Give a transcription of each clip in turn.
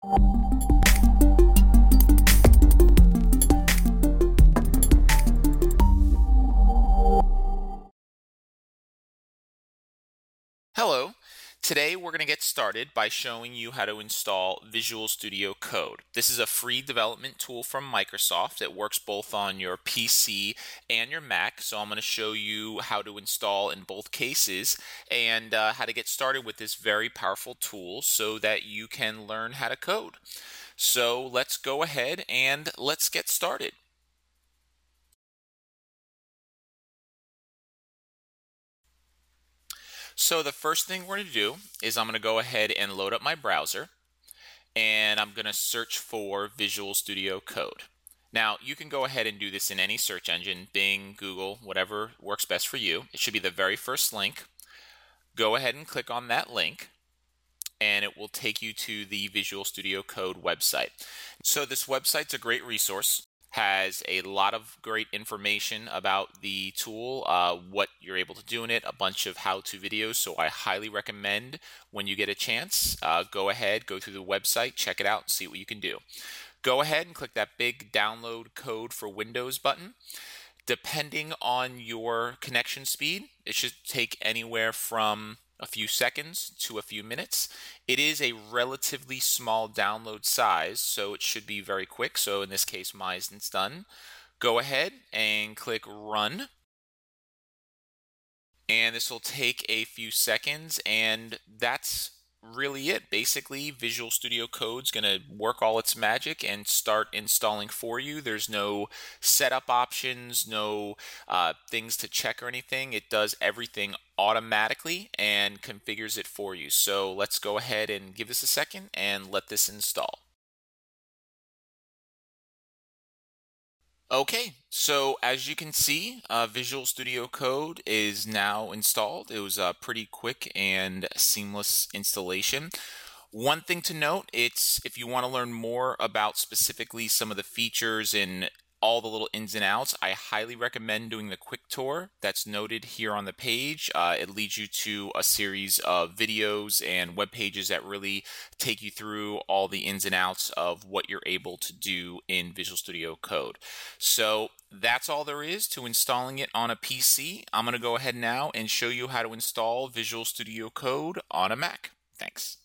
Hello. Today we're going to get started by showing you how to install Visual Studio Code. This is a free development tool from Microsoft. It works both on your PC and your Mac, so I'm going to show you how to install in both cases and how to get started with this very powerful tool so that you can learn how to code. So let's go ahead and let's get started. So the first thing we're going to do is I'm going to go ahead and load up my browser, and I'm going to search for Visual Studio Code. Now, you can go ahead and do this in any search engine, Bing, Google, whatever works best for you. It should be the very first link. Go ahead and click on that link, and it will take you to the Visual Studio Code website. So this website's a great resource. Has a lot of great information about the tool, what you're able to do in it, a bunch of how-to videos. So I highly recommend when you get a chance, go ahead, go through the website, check it out, and see what you can do. Go ahead and click that big download code for Windows button. Depending on your connection speed, it should take anywhere from a few seconds to a few minutes. It is a relatively small download size, so it should be very quick. So in this case, mine's done. Go ahead and click Run. And this will take a few seconds, and that's really it. Basically, Visual Studio Code's going to work all its magic and start installing for you. There's no setup options, no things to check or anything. It does everything automatically and configures it for you. So let's go ahead and give this a second and let this install. Okay, so as you can see, Visual Studio Code is now installed. It was a pretty quick and seamless installation. One thing to note, it's if you want to learn more about specifically some of the features and all the little ins and outs, I highly recommend doing the quick tour that's noted here on the page. It leads you to a series of videos and web pages that really take you through all the ins and outs of what you're able to do in Visual Studio Code. So that's all there is to installing it on a PC. I'm going to go ahead now and show you how to install Visual Studio Code on a Mac. Thanks.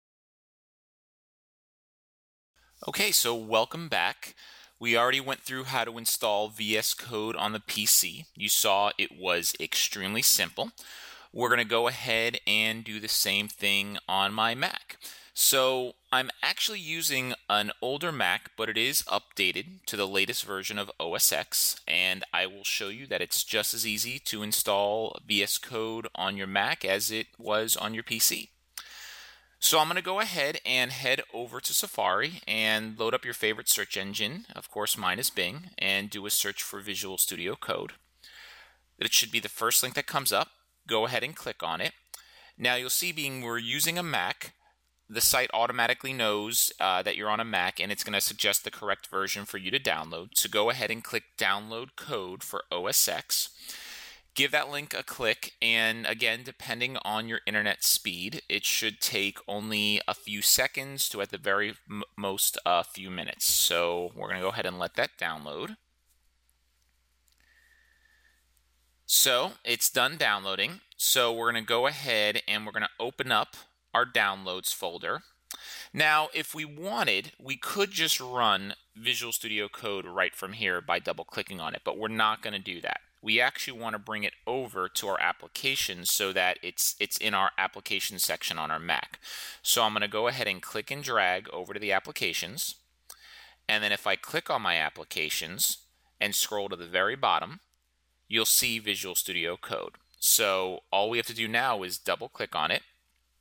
Okay, so welcome back. We already went through how to install VS Code on the PC. You saw it was extremely simple. We're going to go ahead and do the same thing on my Mac. So I'm actually using an older Mac, but it is updated to the latest version of OS X, and I will show you that it's just as easy to install VS Code on your Mac as it was on your PC. So I'm going to go ahead and head over to Safari and load up your favorite search engine. Of course, mine is Bing, and do a search for Visual Studio Code. It should be the first link that comes up. Go ahead and click on it. Now you'll see, being we're using a Mac, the site automatically knows that you're on a Mac, and it's going to suggest the correct version for you to download. So go ahead and click Download Code for OS X. Give that link a click, and again, depending on your internet speed, it should take only a few seconds to at the very most a few minutes. So we're going to go ahead and let that download. So it's done downloading. So we're going to go ahead and we're going to open up our downloads folder. Now, if we wanted, we could just run Visual Studio Code right from here by double clicking on it, but we're not going to do that. We actually want to bring it over to our application so that it's in our application section on our Mac. So I'm going to go ahead and click and drag over to the applications. And then if I click on my applications and scroll to the very bottom, you'll see Visual Studio Code. So all we have to do now is double click on it.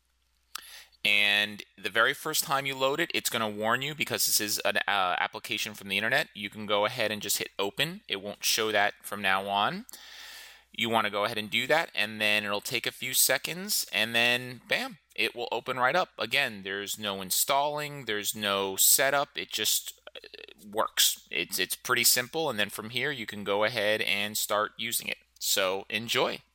And the very first time you load it, it's going to warn you because this is an application from the internet. You can go ahead and just hit open. It won't show that from now on. You want to go ahead and do that, and then it'll take a few seconds, and then bam, it will open right up. Again, there's no installing, there's no setup. It just works. It's pretty simple, and then from here you can go ahead and start using it. So enjoy.